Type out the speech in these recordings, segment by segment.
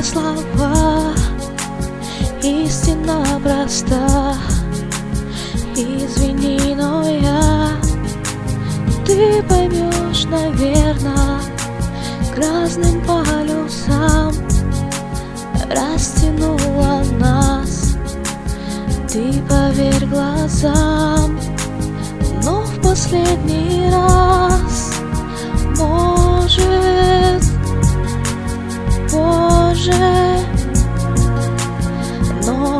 слова, истина проста. Извини, но ты поймешь, наверно, к разным полюсам растянула нас. Ты поверь глазам, но в последний раз, может, позже, но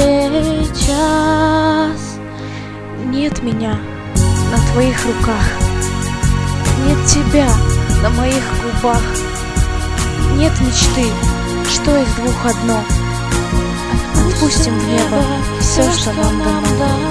сейчас нет меня на твоих руках, нет тебя на моих губах, нет мечты, что из двух одно. Отпустим в небо все, что нам дано.